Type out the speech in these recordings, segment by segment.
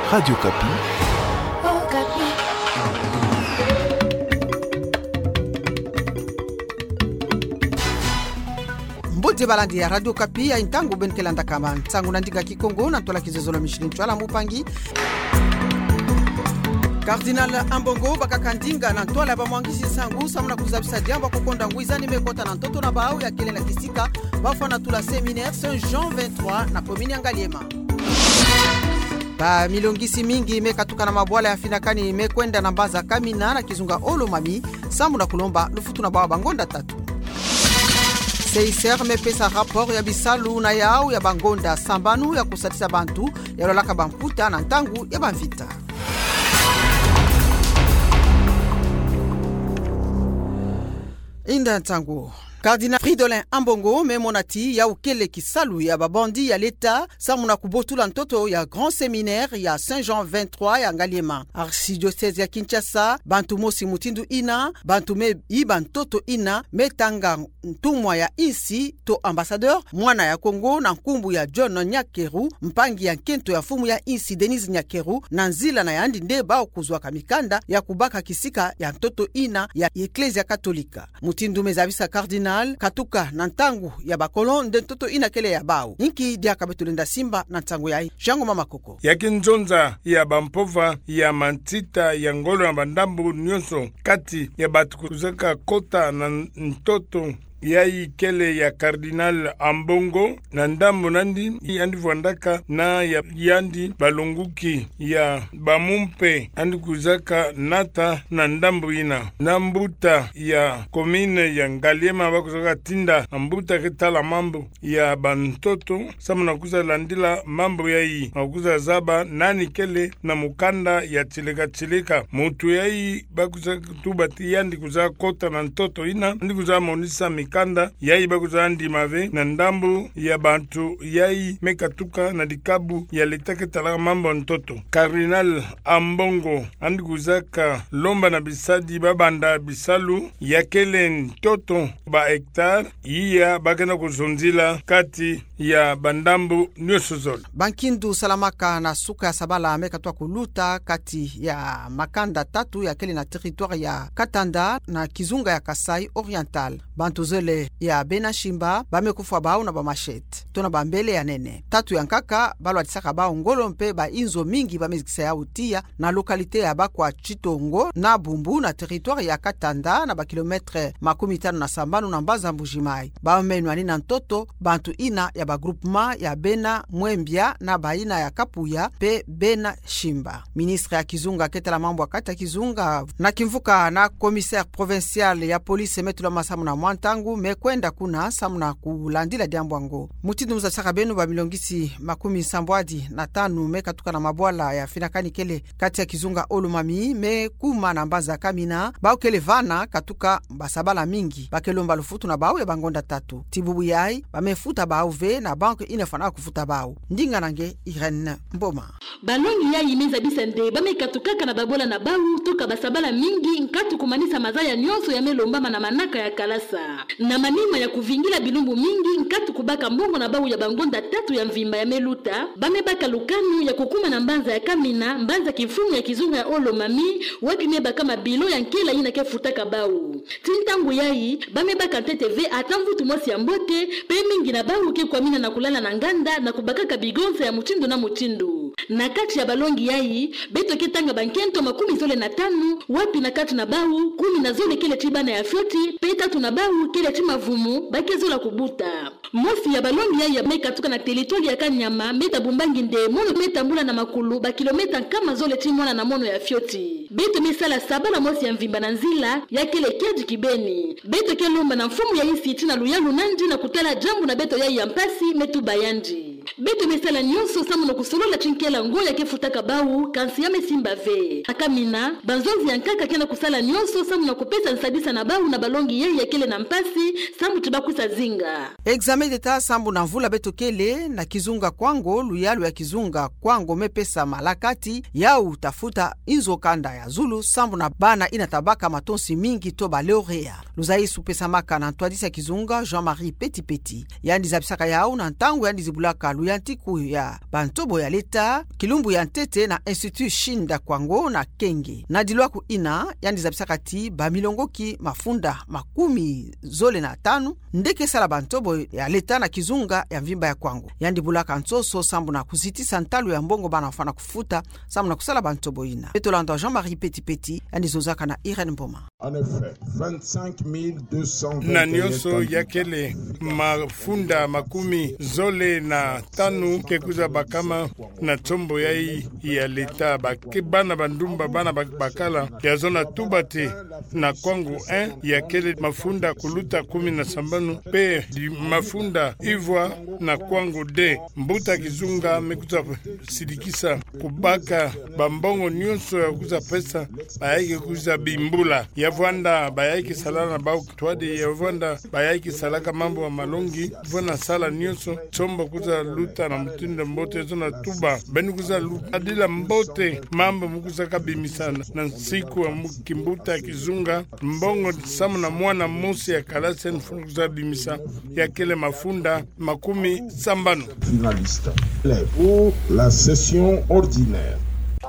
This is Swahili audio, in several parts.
Radio Kapi. Oh, Kapi. Mbote balandi ya Radio Kapi ya intangu benkelanda kama ntangu nandika kikongo na tola kizezolo mishilin chwala mupangi. Cardinal Ambongo bakakandinga na ntola ba mwangisi sangu samuna kuzabisa diamba kukonda nguiza nimekota na ntoto na bao ya kele na kisika bafana tula seminaire Saint-Jean 23 na komini ya Ngaliema. Ba milongisi mingi imekatuka na mabwala ya finakani imekwenda na mbaza kamina na kizunga olo mami samuna kulomba lufutu na bawa bangonda tatu. CICR mepesa rapport ya bisalu na yao ya bangonda sambanu ya kusatisa bantu ya lolaka bamputa na ntangu ya banvita. Inda ntangu Cardinal Fridolin Ambongo memonati ya ukele kisalu ya babandi ya leta samuna kubotula ntoto ya Grand Séminaire ya Saint-Jean 23 ya Ngaliema. Archidiocese ya Kinshasa, bantu mosi mutindu ina, bantu me iba ntoto ina, metanga ntumwa ya isi to ambassadeur, mwana ya Kongo na nkumbu ya John Nyakeru, mpangi ya nkento ya fumu ya isi Denise Nyakeru, na nzila na yandi ndeba okuzwa kamikanda ya kubaka kisika ya ntoto ina ya Eklezia Katolika. Mutindu mezabisa Cardinal katuka na ntangu ya bakolon de ntoto inakele ya bao niki dia kabetulenda simba na ntangu ya Jango Mama Koko yaki nzonza ya bampova ya mantita ya ngolo ya bandambu nyonso kati ya batu kuzaka kota na ntoto yai kele ya Cardinal Ambongo na ndambo nandi yandi vwandaka na ya yandi balunguki ya bamumpe andi kuzaka nata na ndambo ina na mbuta ya komine ya Ngaliema bakuzaka tinda mbuta ketala mambo ya bantoto samuna kuza landila mambo yai makuza zaba nani kele na mukanda ya chileka mutu yai bakuzaka tubati yandi kuzaka kota na ntoto ina andi kuzaka monisa kanda yai bakuza ndi mave na ndambu ya bantu yai mekatuka na dikabu ya letake talaka mambo ntoto. Cardinal Ambongo andi kuzaka lomba na bisadi babanda bisalu ya kele ntoto ba hectare iya bakena kuzonzila kati ya bandambu nyosozol. Bankindu Salamaka na suka ya Sabala amekatwa kuluta kati ya makanda tatu ya kele na territoire ya Katanda na Kizunga ya Kasai Oriental. Bantu zele ya Benashimba bamekufa bao na bamashete tona bambele ya nene tatu ya nkaka balo atisaka bao ngolo mpe ba inzo mingi bamezikisa ya utia na lokalite ya bakwa Chitongo na Bumbu na territoire ya Katanda na bakilometre 15 na sambanu na mbaza Mbujimai bamenwa ni na ntoto bantu ina ya bagroupement ya Bena Mwembia na baina ya Kapuya pe Bena Shimba. Ministre ya Kizunga ketela mambo akata Kizunga na kimvuka na commissaire provincial ya police metula masamu na mwantangu mekwenda kuna samuna kulandila diambwango. Mutindu mzasaka benu ba milongisi 75 mekatuka na mabwala ya finakani kele kati ya Kizunga olumami mekuma na mbaza kamina bao kele vana katuka basabala mingi bakelomba lufutu na bao ya bangonda tatu tibubu yai bamefuta bao ve na banke inafana kufuta bao ndinga nange Irene Mboma balongi yai imeza bisende bamekatukaka na babola na bao toka basabala mingi nkatu kumanisa mazaya nyonso ya melombama na manaka ya kalasa na manima ya kuvingila bilumbu mingi nkatu kubaka mbongo na bao ya bangonda tatu ya mvimba ya meluta bamebaka lukanu ya kukuma na mbanza ya kamina mbanza kifumu ya Kizunga ya olomami wapi mebaka mabilo ya nkela ina kefutaka bao tintangu yai bamebaka TTV atamvutu mosi ya mbote pe mingi na bao ke kwa mina na kulala na nganda na kubakaka bigonza ya mutindu na mutindu na kati ya balongi yai beto ketanga bankento 15 wapi na kati na bao 10 na zole kele tibana ya fyoti pe tatu na bao kele timavumu bakezola kubuta mosi ya balongi yai ya mekatuka na territoire ya Kanyama meta bumbangi nde mono meta mbula na makulu ba kilomita kama zole timona na mono ya fyoti beto misala saba na mosi ya mvimba na nzila ya kele keji kibeni beto kelomba na mfumu ya isi tina luyalu nandi na kutala jambu na beto yai ya mpasi metu bayandi beto misala nyonso samu na kusolola chinkela ngoya kefutaka bau kansi ya mesimba ve akamina banzonzi ya nkaka kena kusala nyonso samu na kupesa nsadisa na bau na balongi yai ya kele na mpasi samu tibakusa zinga examen d'etat sambu na mvula beto kele na Kizunga kwango luyalu ya Kizunga kwango mepesa malakati yau tafuta inzo kanda ya Zulu sambu na bana inatabaka matonsi mingi to baleorea luzaisu pesa maka na ntwadisa Kizunga Jean-Marie Petit yani zabisaka yau na ntangu yani zibulaka luyantiku ya bantobo ya leta, kilumbu ya ntete na Institut Shinda Kwango na Kenge. Na dilwaku ina yandi zabisakati bamilongoki mafunda 15 ndeke sala bantobo ya leta na kizunga ya mvimba ya Kwango. Yandi bulaka nsoso sambu na kuzitisa ntalo ya mbongo bana fana kufuta sambu na kusala bantobo ina. Petolanda Jean-Marie Petit yandi zozaka na Irene Mboma. En effet, 25,200 na nyonso yakele mafunda 15 kekuza bakama na tombo yai ya leta bana bandumba bana bakala ya zona tubate na Kwangu 1 yakele mafunda kuluta 17 pe di mafunda Ivoire na Kwangu D mbuta kizunga mekuza sidikisa kubaka bambongo nyonso ya kuza pesa bayake kuza bimbula yavwanda bayake salana bao twade yavwanda bayake salaka mambo wa malongi vona sala nyonso chombo kuza luta na mtunda mbote zona tuba beni kuza luta adila mbote mambo mukuza kabimisana na siku wa mukimbuta kizunga mbongo samu na mwana mosi ya kalase nfukuza bimisa ya kele mafunda 10 finaliste pour la session ordinaire.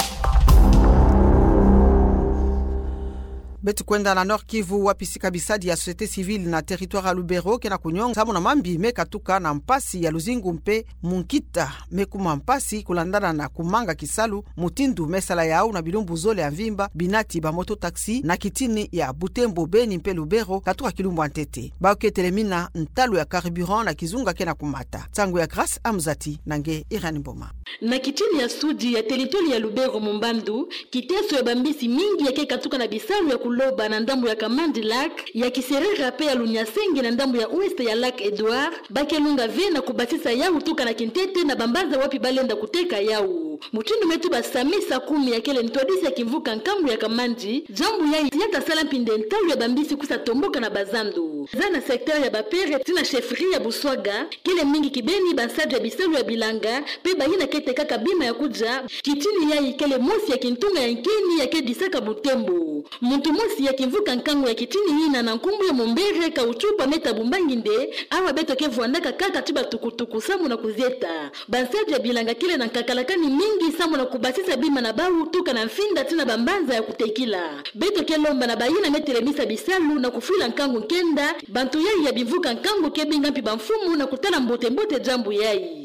Betu kwenda na Nord Kivu wapisi kabisadi ya societe civile na territoire ya Lubero kena kunyonga samu na mambi mekatuka na mpasi ya Luzingu mpe Munkita mekuma mpasi kulandana na kumanga kisalu mutindu mesala yao na bilumbu zole ya mvimba binati ba moto taxi na kitini ya Butembo Beni mpe Lubero katuka kilumbu antete baoke telemina ntalo ya carburant na kizunga kena kumata tangu ya Grace Amzati nange Irani Mboma na kitini ya sudi ya territoire ya Lubero Mumbandu kiteso ya bambisi mingi yake katuka na bisalu ya kuloba na ndambu ya Kamandi Lac ya Kiserera pe ya Lunyasenge na ndambu ya Ouest ya Lac Edouard bakelunga ve na kubatisa yao tuka na kintete na bambaza wapi balenda kuteka yao mutindu metu basamisa 10 ya kele ntwadisi ya kivuka nkambu ya Kamandi jambu ya yata sala mpinde ntalu ya bambisi kusa tomboka na bazandu zana sekteur ya bapere tina chefferie ya Buswaga kele mingi kibeni bansaja ya bisalu ya Bilanga pe bayina kete kaka bima ya kuja kitini ya kele mosi ya kintunga ya nkeni ya kedisaka Butembo muntu mosi ya kivuka nkangu ya kitini hina na nkumbu ya Mombere kauchupa meta bumbanginde awa beto kevuandaka kaka tiba tukutuku samu na kuzieta bansaja ya Bilanga kile na kakalakani mingi samu na kubasisa bima na bahu tuka na mfinda tina bambanza ya kutekila beto kelomba na bayina metelemisa bisalu na kufila nkangu nkenda bantu yai ya bivuka nkangu kebinga mpi bamfumu na kutala mbote jambu yai.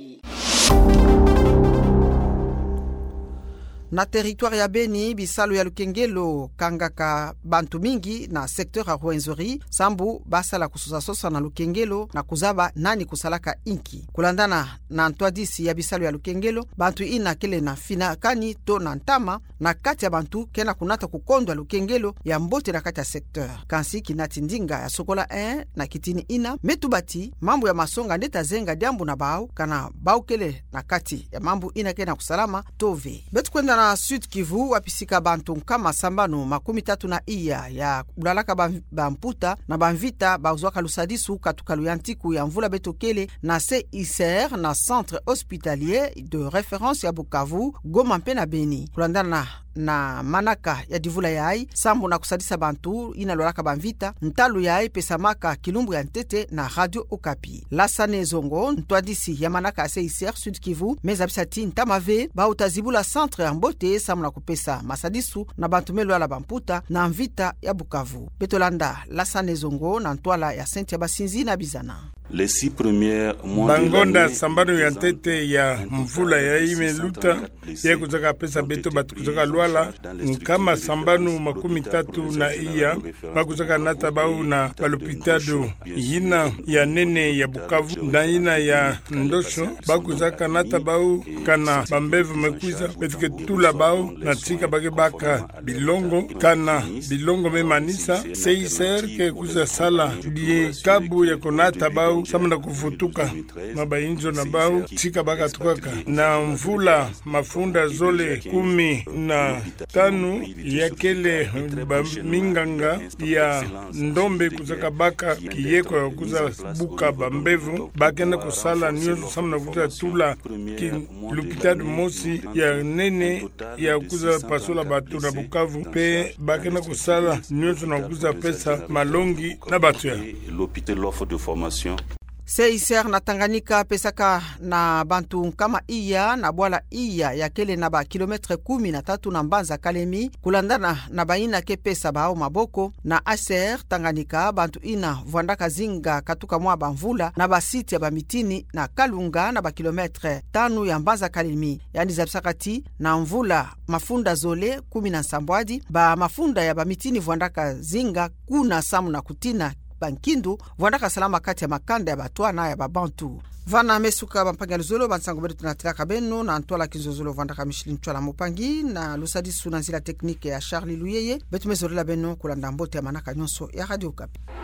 Na territoire ya Beni, bisalu ya Lukengelo kangaka bantu mingi na secteur ya Rwenzori, sambu basala kususasosa na Lukengelo na kuzaba nani kusalaka inki. Kulandana na ntwadisi ya bisalu ya Lukengelo, bantu ina kele na finakani to na ntama na kati ya bantu kena kunata kukondwa Lukengelo ya mbote na kati ya secteur. Kansi kinati ndinga ya Sokola 1 na kitini ina, metubati mambu ya masonga ndeta zenga diambu na bau, kana bau kele na kati ya mambu ina kena kusalama tove. Betu kwenda na Sud Kivu wapisika bantu kama sambano 30 ya ulalaka bamputa na bamvita bauzwaka lusadisu katuka luyantiku ya mvula betokele na CICR na centre hospitalier de référence ya Bukavu Goma mpe na Beni kulandana na manaka ya divula yai sambu na kusadisa bantu ina lolaka bamvita ntalu yai pesamaka kilumbu ya ntete na Radio Okapi. Lasane Zongo ntwadisi ya manaka ya CICR Sud Kivu mezabisati ntamave ba utazibula centre ya mbote sambu na kupesa masadisu na bantu melo ala bamputa na mvita ya Bukavu. Betolanda Lasane Zongo na ntwala ya Saint ya Basinzi na Bizana. Les 6 premiers mois bangonda sambano ya tete ya mvula ya imeluta ya kuzaka pesa beto batu kuzaka luala kama sambano 30 na iya bakuzaka nata bau na balopitado yina ya nene ya Bukavu na yina ya Ndosho bakuzaka nata bau kana bambevu mekuiza betike tula bau na tika bake baka bilongo kana bilongo memanisa CICR ke kuza sala die kabu ya konata bau samana kufutuka mabainjo na bau tika baka tukaka na mvula mafunda zole 15 ya kele minganga ya ndombe kuzaka baka kiyeko ya kuza buka bambevu bakenda kusala nyozo samana kuza tula lupitadu mosi ya nene ya kuza pasola batu na Bukavu pe bakenda kusala nyozo na kuza pesa malongi na batu ya l'hôpital l'offre de formation CICR na Tanganyika pesaka na bantu kama iya na bwala iya ya kele na ba kilometre 13 na Mbanza Kalemi kulandana na baina ke pesa bao maboko na ACR Tanganyika bantu ina vwandaka zinga katuka mwa bamvula na basiti ya bamitini na Kalunga na ba kilometre 5 ya Mbanza Kalemi yani zabsakati na mvula mafunda zole 10 na Sambwadi ba mafunda ya bamitini vwandaka zinga kuna samu na kutina bankindu vwandaka salama kati ya makanda ya batwana ya babantu vana mesuka bampanga zolo bansango betu tunatilaka beno na Antola Kinzozolo vwandaka Michelin Chwala Mopangi na lusadisu na zila teknike ya Charlie Luyeye betu mezolela beno kulanda mbote ya manaka nyonso ya Radio Okapi.